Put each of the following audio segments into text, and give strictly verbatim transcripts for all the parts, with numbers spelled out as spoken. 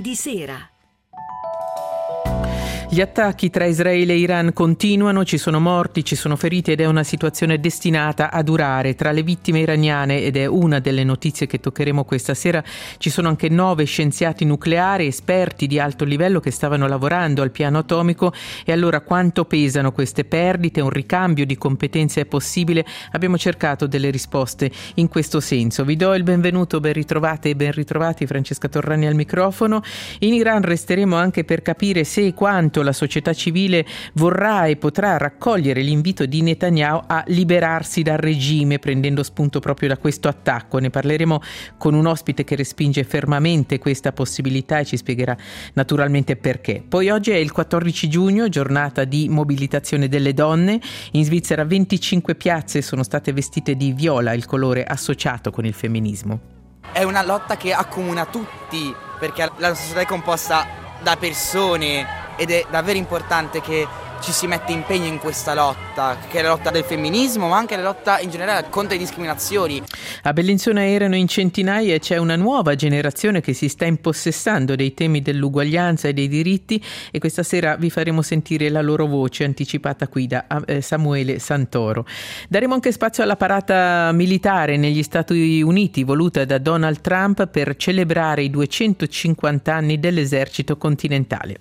Lunedì sera. Gli attacchi tra Israele e Iran continuano, ci sono morti, ci sono feriti ed è una situazione destinata a durare. Tra le vittime iraniane, ed è una delle notizie che toccheremo questa sera, ci sono anche nove scienziati nucleari, esperti di alto livello che stavano lavorando al piano atomico. E allora quanto pesano queste perdite? Un ricambio di competenze è possibile? Abbiamo cercato delle risposte in questo senso. Vi do il benvenuto, ben ritrovate e ben ritrovati, Francesca Torrani al microfono. In Iran resteremo anche per capire se e quanto la società civile vorrà e potrà raccogliere l'invito di Netanyahu a liberarsi dal regime, prendendo spunto proprio da questo attacco. Ne parleremo con un ospite che respinge fermamente questa possibilità e ci spiegherà naturalmente perché. Poi oggi è il quattordici giugno, giornata di mobilitazione delle donne. In Svizzera venticinque piazze sono state vestite di viola, il colore associato con il femminismo. È una lotta che accomuna tutti, perché la società è composta da persone ed è davvero importante che ci si mette impegno in questa lotta, che è la lotta del femminismo, ma anche la lotta in generale contro le discriminazioni. A Bellinzona erano in centinaia e c'è una nuova generazione che si sta impossessando dei temi dell'uguaglianza e dei diritti, e questa sera vi faremo sentire la loro voce anticipata qui da Samuele Santoro. Daremo anche spazio alla parata militare negli Stati Uniti voluta da Donald Trump per celebrare i duecentocinquanta anni dell'esercito continentale.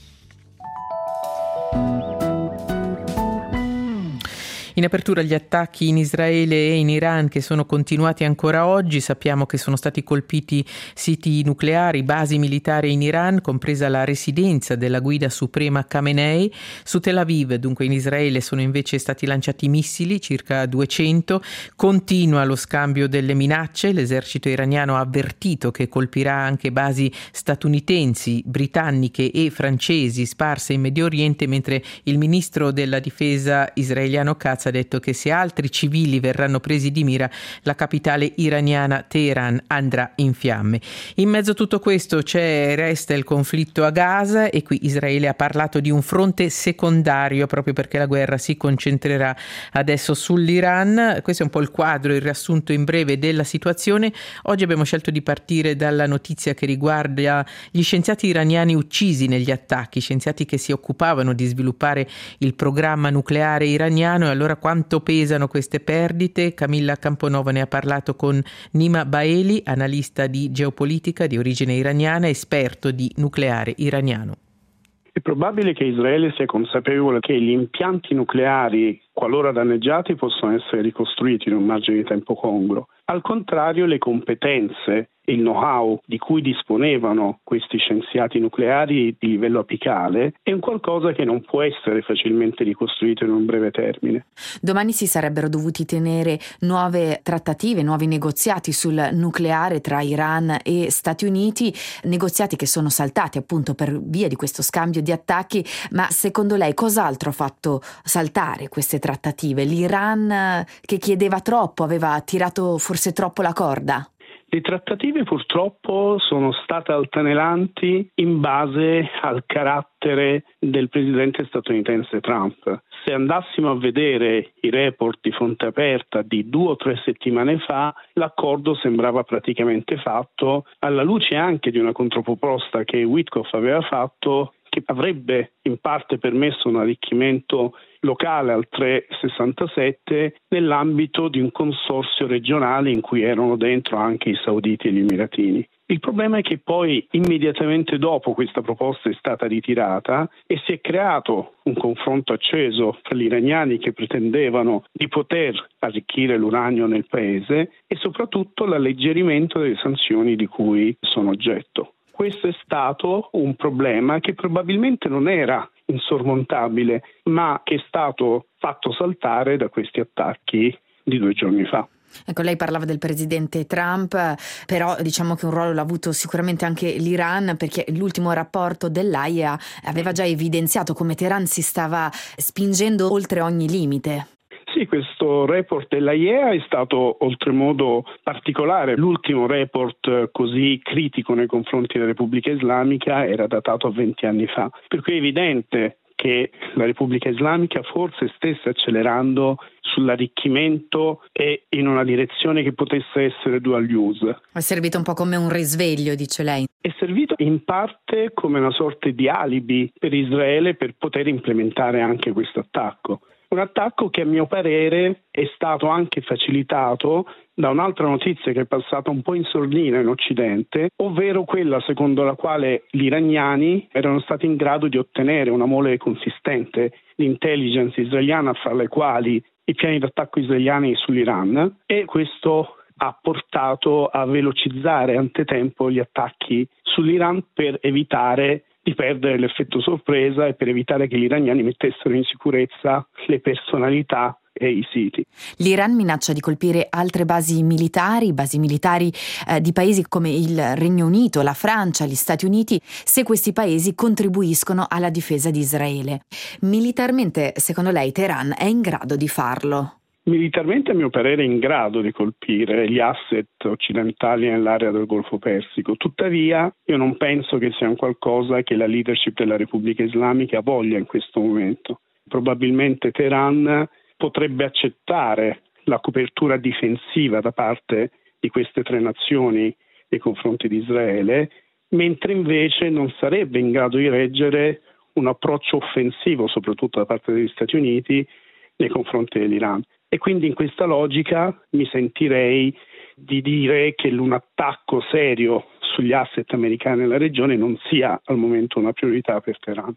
In apertura gli attacchi in Israele e in Iran che sono continuati ancora oggi. Sappiamo che sono stati colpiti siti nucleari, basi militari in Iran, compresa la residenza della guida suprema Khamenei. Su Tel Aviv, dunque in Israele, sono invece stati lanciati missili, circa duecento. Continua lo scambio delle minacce. L'esercito iraniano ha avvertito che colpirà anche basi statunitensi, britanniche e francesi sparse in Medio Oriente, mentre il ministro della difesa israeliano Katz ha detto che se altri civili verranno presi di mira, la capitale iraniana Teheran andrà in fiamme. In mezzo a tutto questo c'è resta il conflitto a Gaza, e qui Israele ha parlato di un fronte secondario proprio perché la guerra si concentrerà adesso sull'Iran. Questo è un po' il quadro, il riassunto in breve della situazione. Oggi abbiamo scelto di partire dalla notizia che riguarda gli scienziati iraniani uccisi negli attacchi, scienziati che si occupavano di sviluppare il programma nucleare iraniano. E allora quanto pesano queste perdite? Camilla Camponova ne ha parlato con Nima Baeli, analista di geopolitica di origine iraniana, esperto di nucleare iraniano. È probabile che Israele sia consapevole che gli impianti nucleari, qualora danneggiati, possono essere ricostruiti in un margine di tempo congruo. Al contrario, le competenze e il know-how di cui disponevano questi scienziati nucleari di livello apicale è un qualcosa che non può essere facilmente ricostruito in un breve termine. Domani si sarebbero dovuti tenere nuove trattative, nuovi negoziati sul nucleare tra Iran e Stati Uniti, negoziati che sono saltati appunto per via di questo scambio di attacchi. Ma secondo lei cos'altro ha fatto saltare queste trattative? L'Iran che chiedeva troppo, aveva tirato forse troppo la corda? Le trattative purtroppo sono state altalenanti in base al carattere del presidente statunitense Trump. Se andassimo a vedere i report di fonte aperta di due o tre settimane fa, l'accordo sembrava praticamente fatto, alla luce anche di una controproposta che Witkoff aveva fatto, che avrebbe in parte permesso un arricchimento locale al tre virgola sessantasette nell'ambito di un consorzio regionale in cui erano dentro anche i sauditi e gli emiratini. Il problema è che poi immediatamente dopo questa proposta è stata ritirata e si è creato un confronto acceso tra gli iraniani che pretendevano di poter arricchire l'uranio nel paese e soprattutto l'alleggerimento delle sanzioni di cui sono oggetto. Questo è stato un problema che probabilmente non era insormontabile, ma che è stato fatto saltare da questi attacchi di due giorni fa. Ecco, lei parlava del presidente Trump, però diciamo che un ruolo l'ha avuto sicuramente anche l'Iran, perché l'ultimo rapporto dell'A I A aveva già evidenziato come Teheran si stava spingendo oltre ogni limite. Sì, questo report dell'A I E A è stato oltremodo particolare. L'ultimo report così critico nei confronti della Repubblica Islamica era datato a venti anni fa, per cui è evidente che la Repubblica Islamica forse stesse accelerando sull'arricchimento e in una direzione che potesse essere dual use. È servito un po' come un risveglio, dice lei. È servito in parte come una sorta di alibi per Israele per poter implementare anche questo attacco. Un attacco che a mio parere è stato anche facilitato da un'altra notizia che è passata un po' in sordina in Occidente, ovvero quella secondo la quale gli iraniani erano stati in grado di ottenere una mole consistente di intelligence israeliana, fra le quali i piani d'attacco israeliani sull'Iran, e questo ha portato a velocizzare antetempo gli attacchi sull'Iran per evitare di perdere l'effetto sorpresa e per evitare che gli iraniani mettessero in sicurezza le personalità e i siti. L'Iran minaccia di colpire altre basi militari, basi militari eh, di paesi come il Regno Unito, la Francia, gli Stati Uniti, se questi paesi contribuiscono alla difesa di Israele. Militarmente, secondo lei, Teheran è in grado di farlo? Militarmente, a mio parere, è in grado di colpire gli asset occidentali nell'area del Golfo Persico. Tuttavia, io non penso che sia un qualcosa che la leadership della Repubblica Islamica voglia in questo momento. Probabilmente Teheran potrebbe accettare la copertura difensiva da parte di queste tre nazioni nei confronti di Israele, mentre invece non sarebbe in grado di reggere un approccio offensivo, soprattutto da parte degli Stati Uniti, nei confronti dell'Iran. E quindi in questa logica mi sentirei di dire che un attacco serio sugli asset americani nella regione non sia al momento una priorità per Teheran.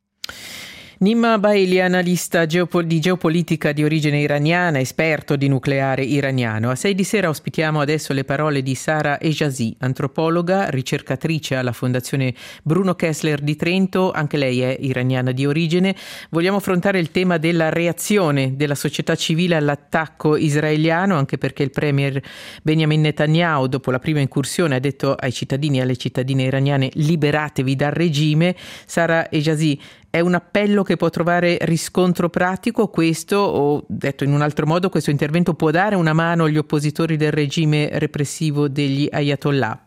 Nima Baeli, analista geopol- di geopolitica di origine iraniana, esperto di nucleare iraniano. A sei di sera ospitiamo adesso le parole di Sara Ejazi, antropologa, ricercatrice alla Fondazione Bruno Kessler di Trento, anche lei è iraniana di origine. Vogliamo affrontare il tema della reazione della società civile all'attacco israeliano, anche perché il premier Benjamin Netanyahu, dopo la prima incursione, ha detto ai cittadini e alle cittadine iraniane: liberatevi dal regime. Sara Ejazi, è un appello che può trovare riscontro pratico questo, o detto in un altro modo, questo intervento può dare una mano agli oppositori del regime repressivo degli Ayatollah?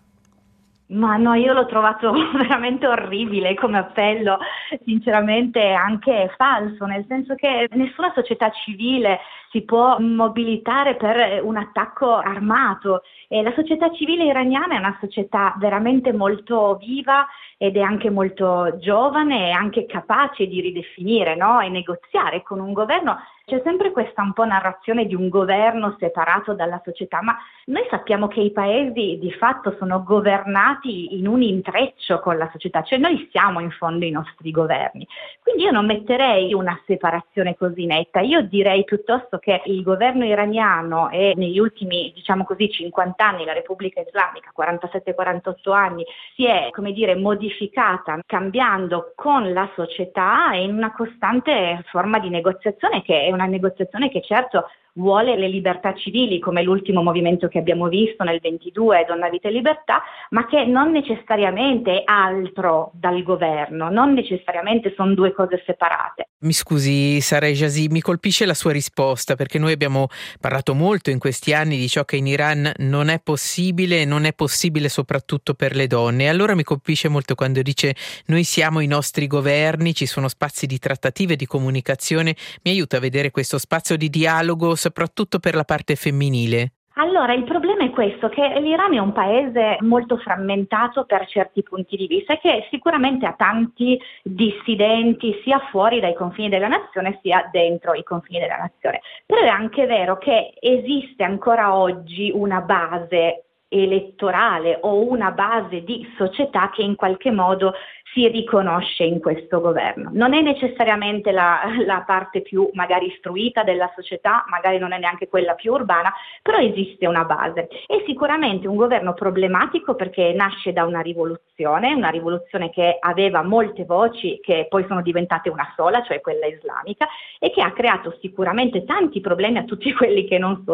Ma no, io l'ho trovato veramente orribile come appello, sinceramente anche falso, nel senso che nessuna società civile si può mobilitare per un attacco armato e la società civile iraniana è una società veramente molto viva ed è anche molto giovane e anche capace di ridefinire, no? E negoziare con un governo. C'è sempre questa un po' narrazione di un governo separato dalla società, ma noi sappiamo che i paesi di fatto sono governati in un intreccio con la società, cioè noi siamo in fondo i nostri governi. Quindi io non metterei una separazione così netta, io direi piuttosto che il governo iraniano e negli ultimi, diciamo così, cinquanta anni la Repubblica Islamica, quarantasette quarantotto anni, si è, come dire, modificata, cambiando con la società e in una costante forma di negoziazione che è una negoziazione che certo vuole le libertà civili, come l'ultimo movimento che abbiamo visto nel ventidue, Donna, Vita e Libertà, ma che non necessariamente è altro dal governo, non necessariamente sono due cose separate. Mi scusi Sara Ejazi, mi colpisce la sua risposta, perché noi abbiamo parlato molto in questi anni di ciò che in Iran non è possibile e non è possibile soprattutto per le donne. E allora mi colpisce molto quando dice: noi siamo i nostri governi, ci sono spazi di trattativa e di comunicazione. Mi aiuta a vedere questo spazio di dialogo soprattutto per la parte femminile? Allora, il problema è questo, che l'Iran è un paese molto frammentato per certi punti di vista e che sicuramente ha tanti dissidenti sia fuori dai confini della nazione sia dentro i confini della nazione. Però è anche vero che esiste ancora oggi una base elettorale o una base di società che in qualche modo si riconosce in questo governo. Non è necessariamente la, la parte più magari istruita della società, magari non è neanche quella più urbana, però esiste una base. È sicuramente un governo problematico perché nasce da una rivoluzione, una rivoluzione che aveva molte voci che poi sono diventate una sola, cioè quella islamica, e che ha creato sicuramente tanti problemi a tutti quelli che non sono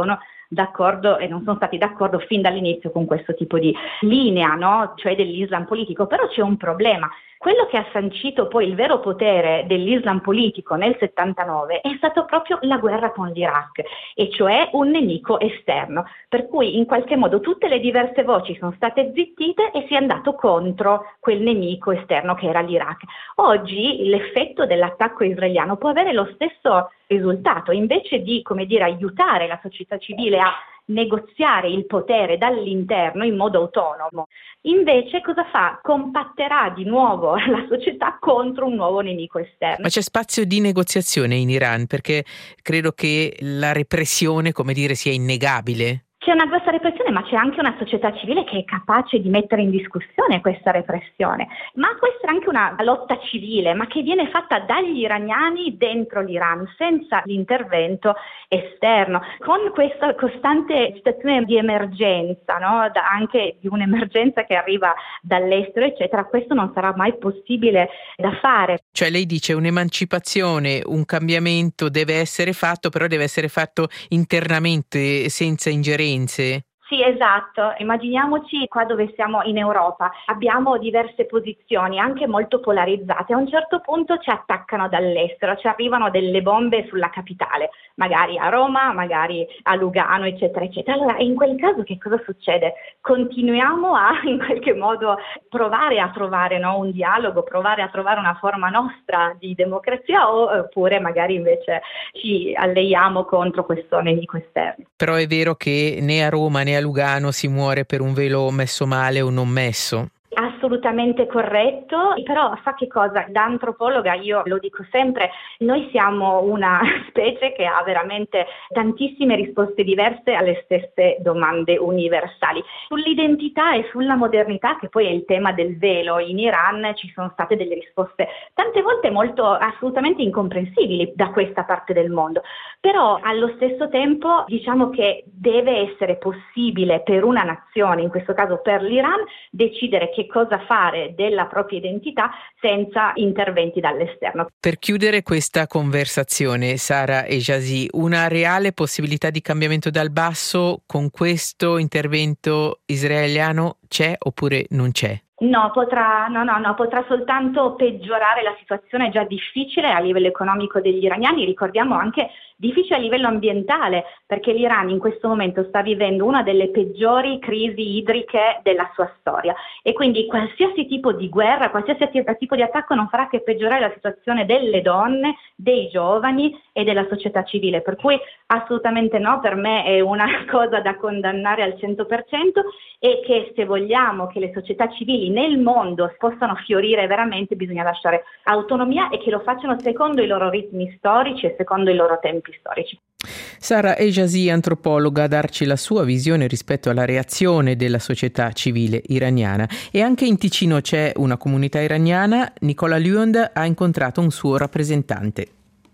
d'accordo e non sono stati d'accordo fin dall'inizio con questo tipo di linea, no? Cioè dell'Islam politico, però c'è un problema. Quello che ha sancito poi il vero potere dell'Islam politico nel settantanove è stato proprio la guerra con l'Iraq, e cioè un nemico esterno, per cui in qualche modo tutte le diverse voci sono state zittite e si è andato contro quel nemico esterno che era l'Iraq. Oggi l'effetto dell'attacco israeliano può avere lo stesso risultato, invece di, come dire, aiutare la società civile a negoziare il potere dall'interno in modo autonomo. Invece cosa fa? Compatterà di nuovo la società contro un nuovo nemico esterno. Ma c'è spazio di negoziazione in Iran? Perché credo che la repressione, come dire, sia innegabile. C'è una grossa repressione, ma c'è anche una società civile che è capace di mettere in discussione questa repressione. Ma può essere anche una lotta civile, ma che viene fatta dagli iraniani dentro l'Iran, senza l'intervento esterno, con questa costante situazione di emergenza, no? Da, anche di un'emergenza che arriva dall'estero, eccetera. Questo non sarà mai possibile da fare. Cioè lei dice un'emancipazione, un cambiamento deve essere fatto, però deve essere fatto internamente, senza ingerenze. Sì, esatto. Immaginiamoci qua dove siamo in Europa. Abbiamo diverse posizioni, anche molto polarizzate. A un certo punto ci attaccano dall'estero, ci arrivano delle bombe sulla capitale, magari a Roma, magari a Lugano, eccetera, eccetera. Allora, in quel caso che cosa succede? Continuiamo a, in qualche modo, provare a trovare, no, un dialogo, provare a trovare una forma nostra di democrazia, oppure magari invece ci alleiamo contro questo nemico esterno. Però è vero che né a Roma né a Lugano si muore per un velo messo male o non messo. Assolutamente corretto, però sa che cosa? Da antropologa io lo dico sempre, noi siamo una specie che ha veramente tantissime risposte diverse alle stesse domande universali. Sull'identità e sulla modernità, che poi è il tema del velo in Iran, ci sono state delle risposte tante volte molto assolutamente incomprensibili da questa parte del mondo, però allo stesso tempo diciamo che deve essere possibile per una nazione, in questo caso per l'Iran, decidere che cosa fare della propria identità senza interventi dall'esterno. Per chiudere questa conversazione, Sara Ejazi, una reale possibilità di cambiamento dal basso con questo intervento israeliano c'è oppure non c'è? No, potrà, no, no, no, potrà soltanto peggiorare la situazione già difficile a livello economico degli iraniani, ricordiamo anche difficile a livello ambientale, perché l'Iran in questo momento sta vivendo una delle peggiori crisi idriche della sua storia, e quindi qualsiasi tipo di guerra, qualsiasi tipo di attacco non farà che peggiorare la situazione delle donne, dei giovani e della società civile, per cui assolutamente no, per me è una cosa da condannare al cento per cento, e che se vogliamo che le società civili nel mondo possano fiorire veramente bisogna lasciare autonomia, e che lo facciano secondo i loro ritmi storici e secondo i loro tempi storici. Sara Ejazi, antropologa, a darci la sua visione rispetto alla reazione della società civile iraniana. E anche in Ticino c'è una comunità iraniana. Nicola Lund ha incontrato un suo rappresentante.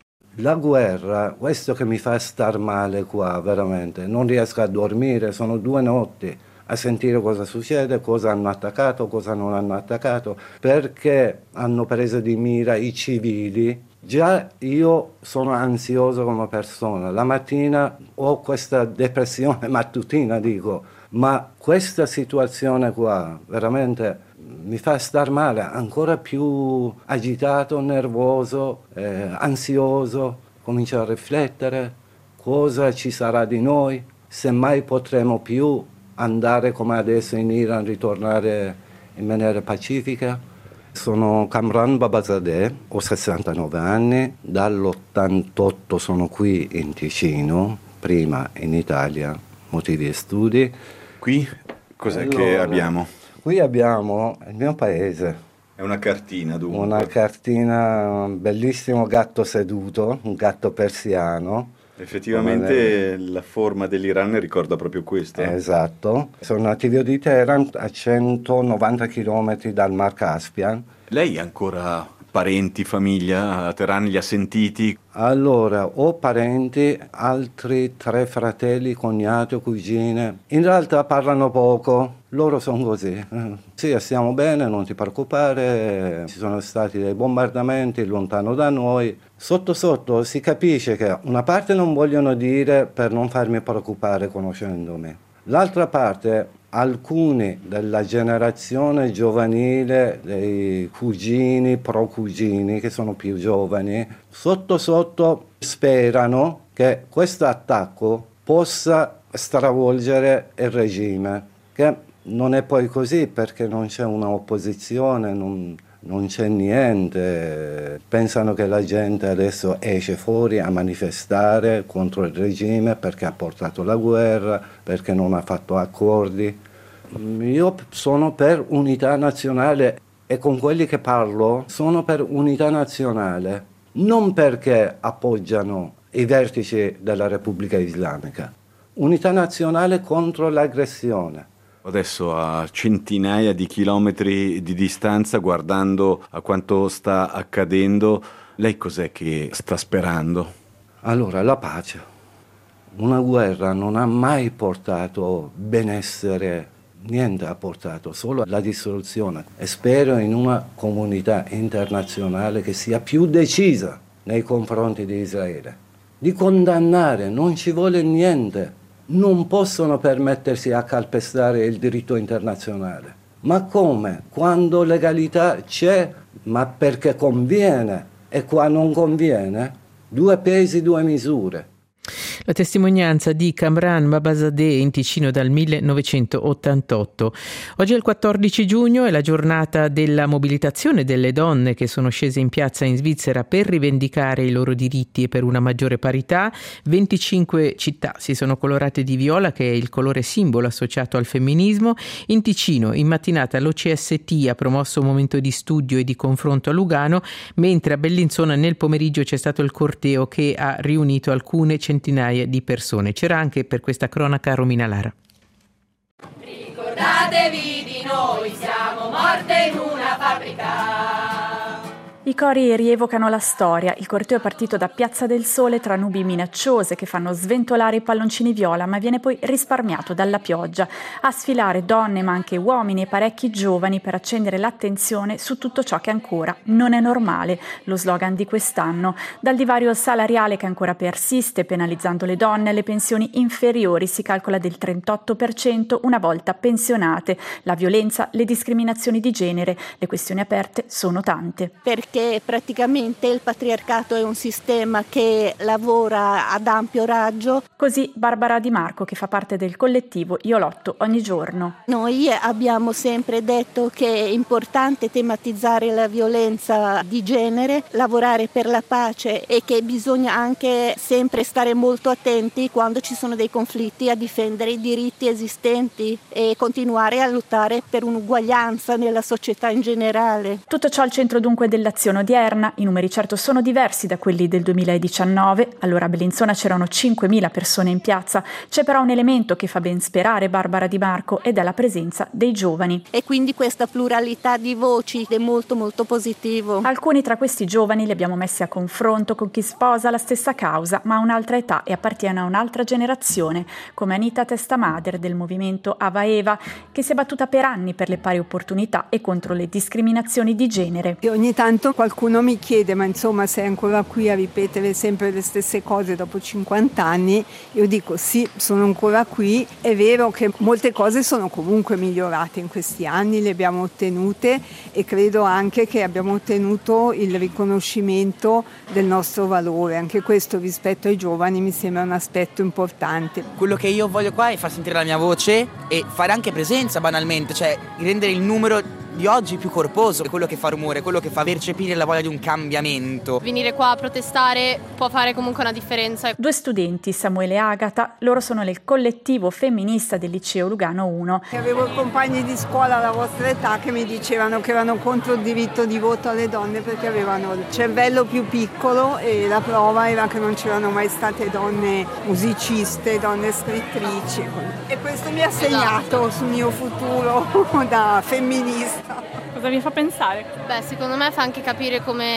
La guerra, questo che mi fa star male qua, veramente. Non riesco a dormire, sono due notti a sentire cosa succede, cosa hanno attaccato, cosa non hanno attaccato, perché hanno preso di mira i civili. Già io sono ansioso come persona, la mattina ho questa depressione mattutina, dico, ma questa situazione qua veramente mi fa star male, ancora più agitato, nervoso, eh, ansioso, comincio a riflettere cosa ci sarà di noi, se mai potremo più andare come adesso in Iran, ritornare in maniera pacifica. Sono Kamran Babazadeh, ho sessantanove anni, dall'ottantotto sono qui in Ticino, prima in Italia, motivi e studi. Qui cos'è allora, che abbiamo? Qui abbiamo il mio paese. È una cartina dunque? Una cartina, un bellissimo gatto seduto, un gatto persiano. Effettivamente la forma dell'Iran ricorda proprio questo. Esatto. Sono nativo di Teheran, a centonovanta chilometri dal Mar Caspian. Lei ha ancora parenti, famiglia a Teheran? Li ha sentiti? Allora, ho parenti, altri tre fratelli, cognati, cugine. In realtà parlano poco. Loro sono così. Sì, stiamo bene, non ti preoccupare, ci sono stati dei bombardamenti lontano da noi. Sotto sotto si capisce che una parte non vogliono dire per non farmi preoccupare conoscendomi. L'altra parte, alcuni della generazione giovanile, dei cugini, pro cugini, che sono più giovani, sotto sotto sperano che questo attacco possa stravolgere il regime, che non è poi così perché non c'è un'opposizione, non, non c'è niente. Pensano che la gente adesso esce fuori a manifestare contro il regime perché ha portato la guerra, perché non ha fatto accordi. Io sono per unità nazionale e con quelli che parlo sono per unità nazionale, non perché appoggiano i vertici della Repubblica Islamica. Unità nazionale contro l'aggressione. Adesso a centinaia di chilometri di distanza, guardando a quanto sta accadendo, lei cos'è che sta sperando? Allora, la pace. Una guerra non ha mai portato benessere, niente ha portato, solo la distruzione. E spero in una comunità internazionale che sia più decisa nei confronti di Israele. Di condannare, non ci vuole niente. Non possono permettersi a calpestare il diritto internazionale. Ma come? Quando legalità c'è, ma perché conviene, e qua non conviene? Due pesi, due misure. La testimonianza di Kamran Babazadeh in Ticino dal millenovecentottantotto. Oggi è il quattordici giugno, è la giornata della mobilitazione delle donne che sono scese in piazza in Svizzera per rivendicare i loro diritti e per una maggiore parità. venticinque città si sono colorate di viola, che è il colore simbolo associato al femminismo. In Ticino, in mattinata, l'O C S T ha promosso un momento di studio e di confronto a Lugano, mentre a Bellinzona nel pomeriggio c'è stato il corteo che ha riunito alcune centinaia di persone. C'era anche per questa cronaca Romina Lara. Ricordatevi di noi, siamo morte in una fabbrica. I cori rievocano la storia. Il corteo è partito da Piazza del Sole tra nubi minacciose che fanno sventolare i palloncini viola, ma viene poi risparmiato dalla pioggia. A sfilare donne ma anche uomini e parecchi giovani per accendere l'attenzione su tutto ciò che ancora non è normale, lo slogan di quest'anno. Dal divario salariale che ancora persiste, penalizzando le donne alle pensioni inferiori, si calcola del trentotto per cento una volta pensionate. La violenza, le discriminazioni di genere, le questioni aperte sono tante. Perché praticamente il patriarcato è un sistema che lavora ad ampio raggio. Così Barbara Di Marco, che fa parte del collettivo Io lotto ogni giorno. Noi abbiamo sempre detto che è importante tematizzare la violenza di genere, lavorare per la pace e che bisogna anche sempre stare molto attenti quando ci sono dei conflitti a difendere i diritti esistenti e continuare a lottare per un'uguaglianza nella società in generale. Tutto ciò al centro dunque dell'azione odierna. I numeri certo sono diversi da quelli del duemiladiciannove, allora a Bellinzona c'erano cinquemila persone in piazza. C'è però un elemento che fa ben sperare Barbara Di Marco ed è la presenza dei giovani. E quindi questa pluralità di voci è molto molto positivo. Alcuni tra questi giovani li abbiamo messi a confronto con chi sposa la stessa causa ma ha un'altra età e appartiene a un'altra generazione, come Anita Testamader del movimento Ava Eva, che si è battuta per anni per le pari opportunità e contro le discriminazioni di genere. E ogni tanto qualcuno mi chiede, ma insomma sei ancora qui a ripetere sempre le stesse cose dopo cinquanta anni? Io dico sì, sono ancora qui. È vero che molte cose sono comunque migliorate in questi anni, le abbiamo ottenute e credo anche che abbiamo ottenuto il riconoscimento del nostro valore. Anche questo rispetto ai giovani mi sembra un aspetto importante. Quello che io voglio qua è far sentire la mia voce e fare anche presenza banalmente, cioè rendere il numero di oggi più corposo, è quello che fa rumore, quello che fa percepire la voglia di un cambiamento. Venire qua a protestare può fare comunque una differenza. Due studenti, Samuele e Agata, loro sono del collettivo femminista del liceo Lugano uno. Avevo compagni di scuola alla vostra età che mi dicevano che erano contro il diritto di voto alle donne perché avevano il cervello più piccolo e la prova era che non c'erano mai state donne musiciste, donne scrittrici. E questo mi ha segnato sul mio futuro da femminista. Cosa mi fa pensare? Beh, secondo me fa anche capire come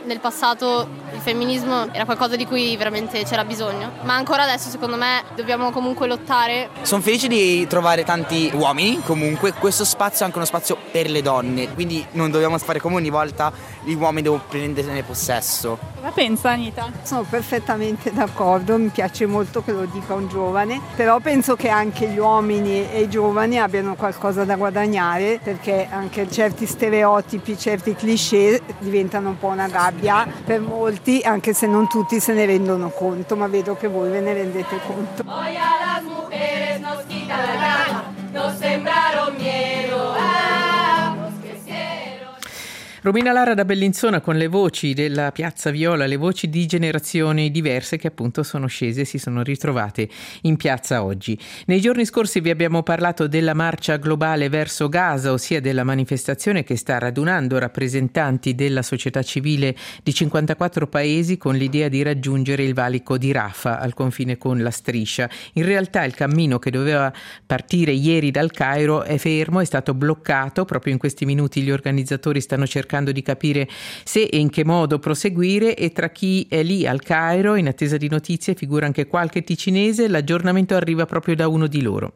nel passato il femminismo era qualcosa di cui veramente c'era bisogno, ma ancora adesso secondo me dobbiamo comunque lottare. Sono felice di trovare tanti uomini, comunque questo spazio è anche uno spazio per le donne, quindi non dobbiamo fare come ogni volta gli uomini devono prenderne possesso. Cosa pensa Anita? Sono perfettamente d'accordo, mi piace molto che lo dica un giovane, però penso che anche gli uomini e i giovani abbiano qualcosa da guadagnare, perché anche certi stereotipi, certi cliché diventano un po' una gabbia per molti, anche se non tutti se ne rendono conto, ma vedo che voi ve ne rendete conto. Hoy a las mujeres nos quita la gana, nos sembraron miedo, ah, nos crecieron. Romina Lara da Bellinzona con le voci della Piazza Viola, le voci di generazioni diverse che appunto sono scese e si sono ritrovate in piazza oggi. Nei giorni scorsi vi abbiamo parlato della marcia globale verso Gaza, ossia della manifestazione che sta radunando rappresentanti della società civile di cinquantaquattro paesi con l'idea di raggiungere il valico di Rafah al confine con la Striscia. In realtà il cammino che doveva partire ieri dal Cairo è fermo, è stato bloccato. Proprio in questi minuti gli organizzatori stanno cercando di capire se e in che modo proseguire, e tra chi è lì al Cairo in attesa di notizie figura anche qualche ticinese. L'aggiornamento arriva proprio da uno di loro.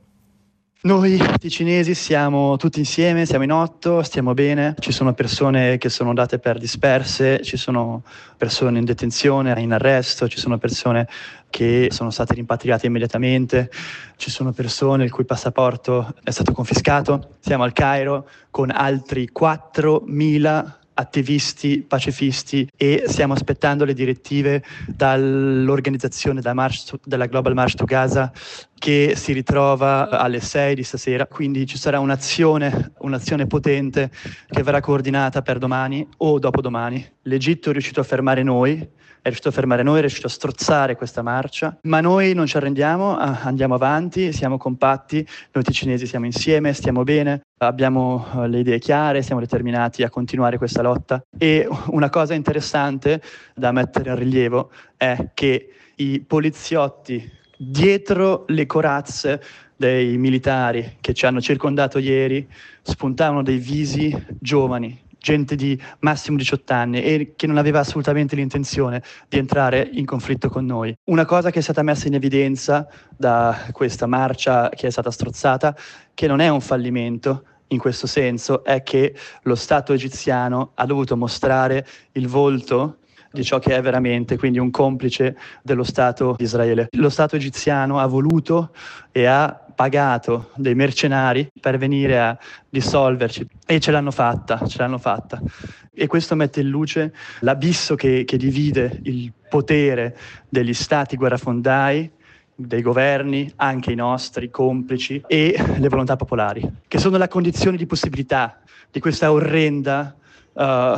Noi ticinesi siamo tutti insieme, siamo in otto, stiamo bene, ci sono persone che sono andate per disperse, ci sono persone in detenzione, in arresto, ci sono persone che sono state rimpatriate immediatamente, ci sono persone il cui passaporto è stato confiscato. Siamo al Cairo con altri quattromila attivisti, pacifisti, e stiamo aspettando le direttive dall'organizzazione da March to, della Global March to Gaza, che si ritrova alle sei di stasera. Quindi ci sarà un'azione, un'azione potente che verrà coordinata per domani o dopodomani. L'Egitto è riuscito a fermare noi, è riuscito a fermare noi, è riuscito a strozzare questa marcia, ma noi non ci arrendiamo, andiamo avanti, siamo compatti, noi ticinesi siamo insieme, stiamo bene, abbiamo le idee chiare, siamo determinati a continuare questa lotta. E una cosa interessante da mettere in rilievo è che i poliziotti dietro le corazze dei militari che ci hanno circondato ieri spuntavano dei visi giovani, gente di massimo diciotto anni e che non aveva assolutamente l'intenzione di entrare in conflitto con noi. Una cosa che è stata messa in evidenza da questa marcia che è stata strozzata, che non è un fallimento in questo senso, è che lo Stato egiziano ha dovuto mostrare il volto di ciò che è veramente, quindi un complice dello Stato di Israele. Lo Stato egiziano ha voluto e ha pagato dei mercenari per venire a dissolverci e ce l'hanno fatta, ce l'hanno fatta. E questo mette in luce l'abisso che, che divide il potere degli stati guerrafondai, dei governi, anche i nostri complici, e le volontà popolari, che sono la condizione di possibilità di questa orrenda uh,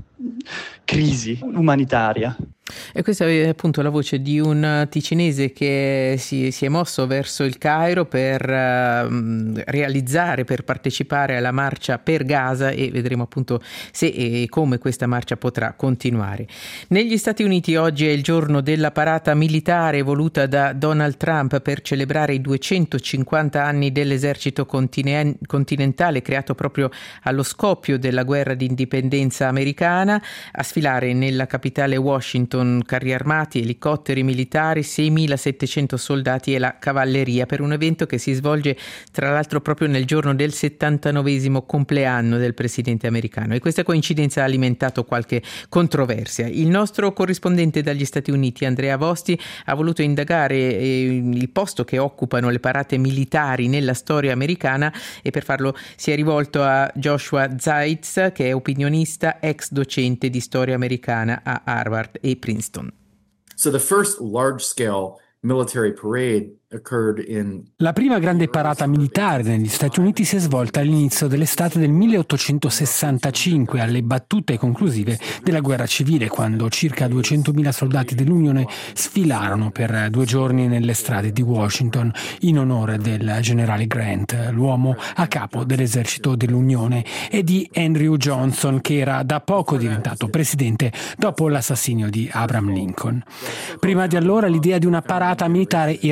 crisi umanitaria. E questa è appunto la voce di un ticinese che si, si è mosso verso il Cairo per uh, realizzare, per partecipare alla marcia per Gaza, e vedremo appunto se e come questa marcia potrà continuare. Negli Stati Uniti oggi è il giorno della parata militare voluta da Donald Trump per celebrare i duecentocinquanta anni dell'esercito continen- continentale creato proprio allo scoppio della guerra di indipendenza americana. A sfilare nella capitale Washington carri armati, elicotteri militari, seimilasettecento soldati e la cavalleria, per un evento che si svolge tra l'altro proprio nel giorno del settantanovesimo compleanno del presidente americano, e questa coincidenza ha alimentato qualche controversia. Il nostro corrispondente dagli Stati Uniti, Andrea Vosti, ha voluto indagare eh, il posto che occupano le parate militari nella storia americana, e per farlo si è rivolto a Joshua Zeitz, che è opinionista, ex docente di storia americana a Harvard e Princeton. So the first large-scale military parade La prima grande parata militare negli Stati Uniti si è svolta all'inizio dell'estate del milleottocentosessantacinque, alle battute conclusive della guerra civile, quando circa duecentomila soldati dell'Unione sfilarono per due giorni nelle strade di Washington in onore del generale Grant, l'uomo a capo dell'esercito dell'Unione, e di Andrew Johnson, che era da poco diventato presidente dopo l'assassinio di Abraham Lincoln. Prima di allora l'idea di una parata militare era inesistente.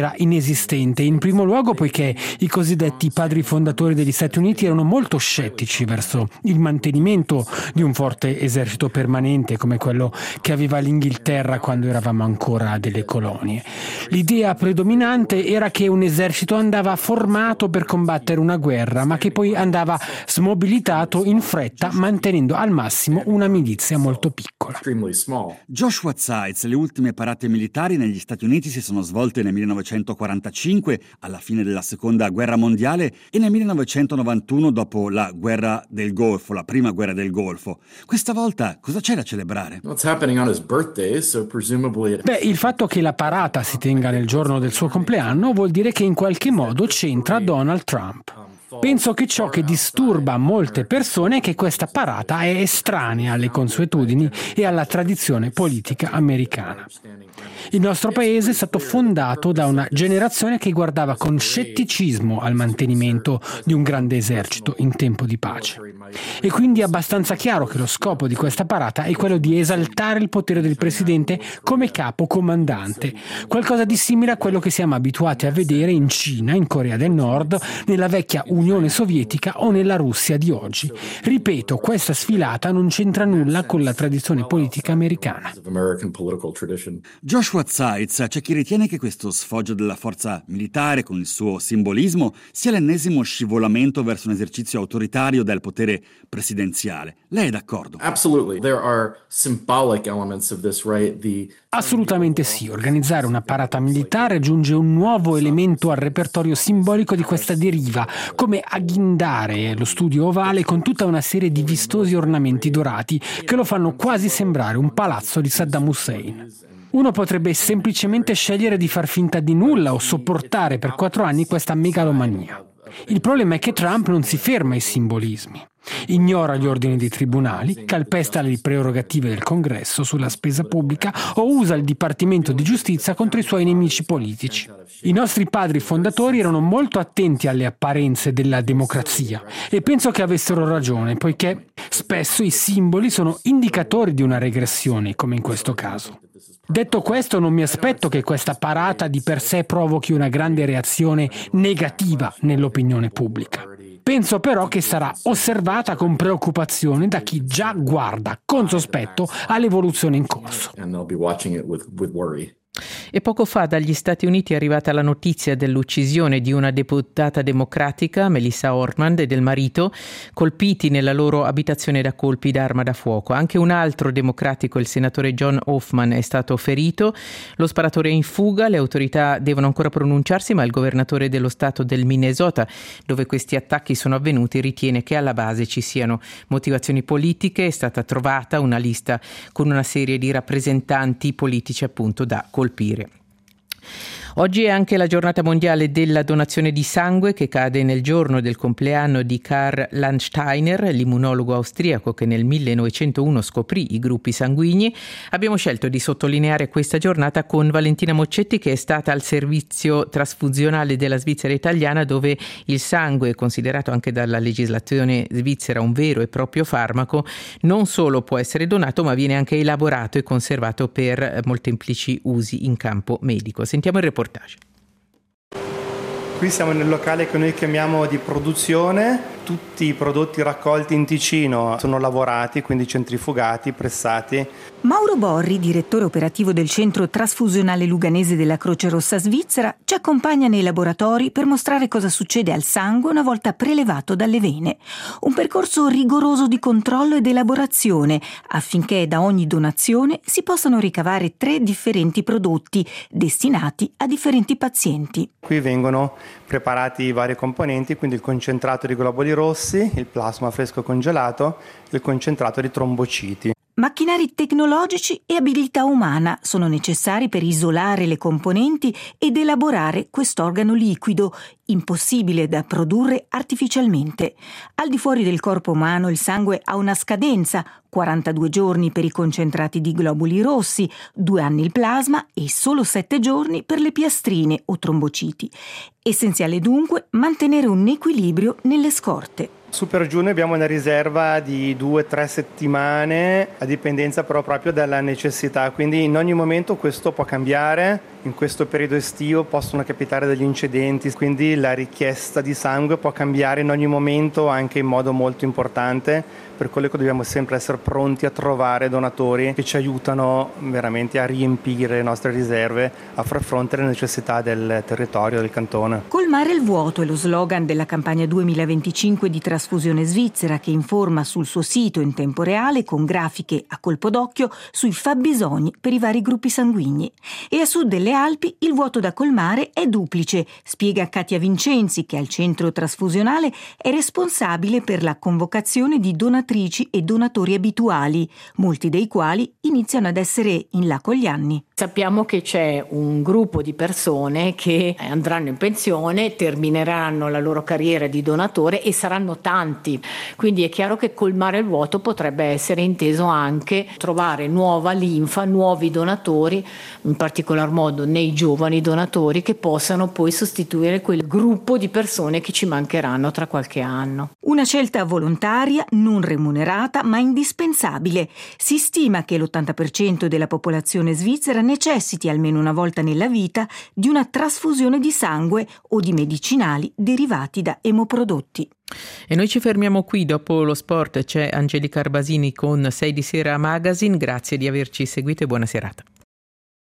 resistente, in primo luogo poiché i cosiddetti padri fondatori degli Stati Uniti erano molto scettici verso il mantenimento di un forte esercito permanente come quello che aveva l'Inghilterra quando eravamo ancora delle colonie. L'idea predominante era che un esercito andava formato per combattere una guerra, ma che poi andava smobilitato in fretta, mantenendo al massimo una milizia molto piccola. Joshua Zeitz, le ultime parate militari negli Stati Uniti si sono svolte nel millenovecentoquarantacinque, alla fine della seconda guerra mondiale, e nel millenovecentonovantuno dopo la guerra del Golfo, la prima guerra del Golfo. Questa volta cosa c'è da celebrare? Beh, il fatto che la parata si tenga nel giorno del suo compleanno vuol dire che in qualche modo c'entra Donald Trump. Penso che ciò che disturba molte persone è che questa parata è estranea alle consuetudini e alla tradizione politica americana. Il nostro paese è stato fondato da una generazione che guardava con scetticismo al mantenimento di un grande esercito in tempo di pace. E quindi è abbastanza chiaro che lo scopo di questa parata è quello di esaltare il potere del presidente come capo comandante, qualcosa di simile a quello che siamo abituati a vedere in Cina, in Corea del Nord, nella vecchia Unione Sovietica o nella Russia di oggi. Ripeto, questa sfilata non c'entra nulla con la tradizione politica americana. Joshua Zeitz, c'è chi ritiene che questo sfoggio della forza militare con il suo simbolismo sia l'ennesimo scivolamento verso un esercizio autoritario del potere presidenziale. Lei è d'accordo? Assolutamente sì. Organizzare una parata militare aggiunge un nuovo elemento al repertorio simbolico di questa deriva, come agghindare lo studio ovale con tutta una serie di vistosi ornamenti dorati che lo fanno quasi sembrare un palazzo di Saddam Hussein. Uno potrebbe semplicemente scegliere di far finta di nulla o sopportare per quattro anni questa megalomania. Il problema è che Trump non si ferma ai simbolismi. Ignora gli ordini dei tribunali, calpesta le prerogative del Congresso sulla spesa pubblica o usa il Dipartimento di Giustizia contro i suoi nemici politici. I nostri padri fondatori erano molto attenti alle apparenze della democrazia e penso che avessero ragione, poiché spesso i simboli sono indicatori di una regressione, come in questo caso. Detto questo, non mi aspetto che questa parata di per sé provochi una grande reazione negativa nell'opinione pubblica. Penso però che sarà osservata con preoccupazione da chi già guarda con sospetto all'evoluzione in corso. E poco fa dagli Stati Uniti è arrivata la notizia dell'uccisione di una deputata democratica, Melissa Hortman, e del marito, colpiti nella loro abitazione da colpi d'arma da fuoco. Anche un altro democratico, il senatore John Hoffman, è stato ferito. Lo sparatore è in fuga, le autorità devono ancora pronunciarsi, ma il governatore dello stato del Minnesota, dove questi attacchi sono avvenuti, ritiene che alla base ci siano motivazioni politiche. È stata trovata una lista con una serie di rappresentanti politici appunto da colpire. Oggi è anche la giornata mondiale della donazione di sangue, che cade nel giorno del compleanno di Karl Landsteiner, l'immunologo austriaco che nel millenovecentouno scoprì i gruppi sanguigni. Abbiamo scelto di sottolineare questa giornata con Valentina Moccetti, che è stata al servizio trasfusionale della Svizzera italiana, dove il sangue, considerato anche dalla legislazione svizzera un vero e proprio farmaco, non solo può essere donato ma viene anche elaborato e conservato per molteplici usi in campo medico. Sentiamo il reportage. Qui siamo nel locale che noi chiamiamo di produzione. Tutti i prodotti raccolti in Ticino sono lavorati, quindi centrifugati, pressati. Mauro Borri, direttore operativo del centro trasfusionale luganese della Croce Rossa Svizzera, ci accompagna nei laboratori per mostrare cosa succede al sangue una volta prelevato dalle vene. Un percorso rigoroso di controllo ed elaborazione affinché da ogni donazione si possano ricavare tre differenti prodotti destinati a differenti pazienti. Qui vengono preparati i vari componenti, quindi il concentrato di globuli rossi, il plasma fresco congelato e il concentrato di trombociti. Macchinari tecnologici e abilità umana sono necessari per isolare le componenti ed elaborare quest'organo liquido, impossibile da produrre artificialmente. Al di fuori del corpo umano il sangue ha una scadenza, quarantadue giorni per i concentrati di globuli rossi, due anni il plasma e solo sette giorni per le piastrine o trombociti. Essenziale dunque mantenere un equilibrio nelle scorte. Su per giù noi abbiamo una riserva di due tre settimane, a dipendenza però proprio dalla necessità, quindi in ogni momento questo può cambiare. In questo periodo estivo possono capitare degli incidenti, quindi la richiesta di sangue può cambiare in ogni momento, anche in modo molto importante, per quello che dobbiamo sempre essere pronti a trovare donatori che ci aiutano veramente a riempire le nostre riserve, a far fronte alle necessità del territorio, del cantone. Colmare il vuoto è lo slogan della campagna duemilaventicinque di Trasfusione Svizzera, che informa sul suo sito in tempo reale con grafiche a colpo d'occhio sui fabbisogni per i vari gruppi sanguigni. E a sud delle Alpi il vuoto da colmare è duplice, spiega Katia Vincenzi, che al centro trasfusionale è responsabile per la convocazione di donatori e donatori abituali, molti dei quali iniziano ad essere in là con gli anni. Sappiamo che c'è un gruppo di persone che andranno in pensione, termineranno la loro carriera di donatore e saranno tanti, quindi è chiaro che colmare il vuoto potrebbe essere inteso anche trovare nuova linfa, nuovi donatori, in particolar modo nei giovani donatori, che possano poi sostituire quel gruppo di persone che ci mancheranno tra qualche anno. Una scelta volontaria, non remunerata, ma indispensabile. Si stima che l'ottanta per cento della popolazione svizzera necessiti almeno una volta nella vita di una trasfusione di sangue o di medicinali derivati da emoprodotti. E noi ci fermiamo qui. Dopo lo sport c'è Angelica Arbasini con sei di Sera Magazine. Grazie di averci seguito e buona serata.